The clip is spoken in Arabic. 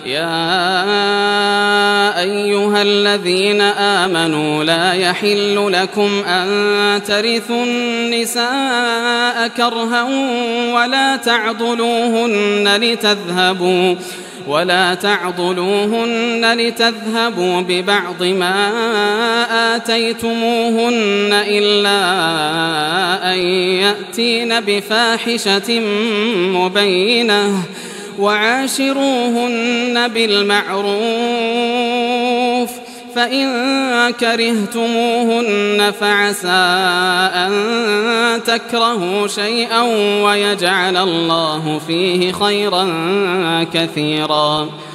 يا أيها الذين آمنوا لا يحل لكم أن ترثوا النساء كرها ولا تعضلوهن لتذهبوا ببعض ما آتيتموهن إلا أن يأتين بفاحشة مبينة وعاشروهن بالمعروف فإن كرهتموهن فعسى أن تكرهوا شيئا ويجعل الله فيه خيرا كثيرا.